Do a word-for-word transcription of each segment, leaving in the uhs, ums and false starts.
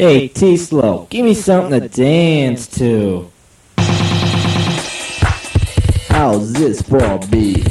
Hey, T-Slow, give me something to dance to. How's this for a beat?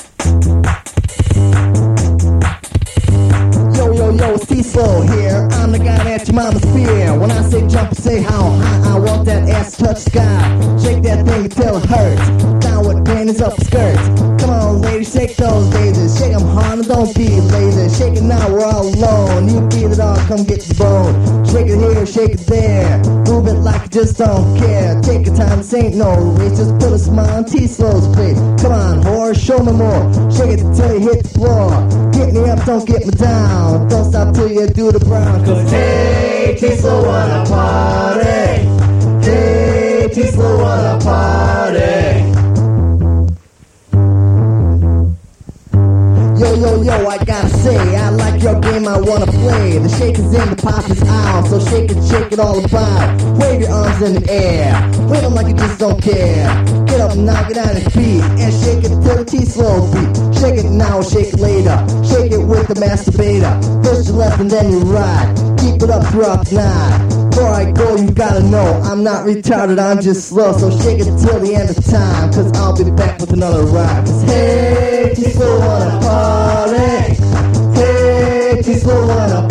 Yo, yo, yo, it's T-Slow here. I'm the guy that your mama's fear. When I say jump, say how high I want that ass to touch sky. Shake that thing until it hurts. Down with panties up skirts. Come on, ladies, shake those daisies. Shake them hard and don't be lazy. Shake it now, we're all alone. You feel it all, come get the bone. Shake it here, shake it there. Move it like you just don't care. Take your time, this ain't no race. Just put a smile on T-Slow's face. Come on, whore, show me more. Shake it till you hit the floor. Get me up, don't get me down. Don't stop till you do the brown. Cause hey, T-Slow wanna party. Hey, T-Slow wanna party. Yo, yo, yo, I gotta say, I like your game, I wanna play. The shake is in, the pop is out, so shake it, shake it all about. Wave your arms in the air, wave them like you just don't care. Get up and knock it on your feet, and shake it till the T-Slow beat. Shake it now, shake it later, shake it with the masturbator. First you left and then you right, keep it up throughout the night. Before I go, you gotta know, I'm not retarded, I'm just slow. So shake it till the end of time, cause I'll be back with another rhyme. Cause hey, T-Slow wanna party. Hey, T-Slow wanna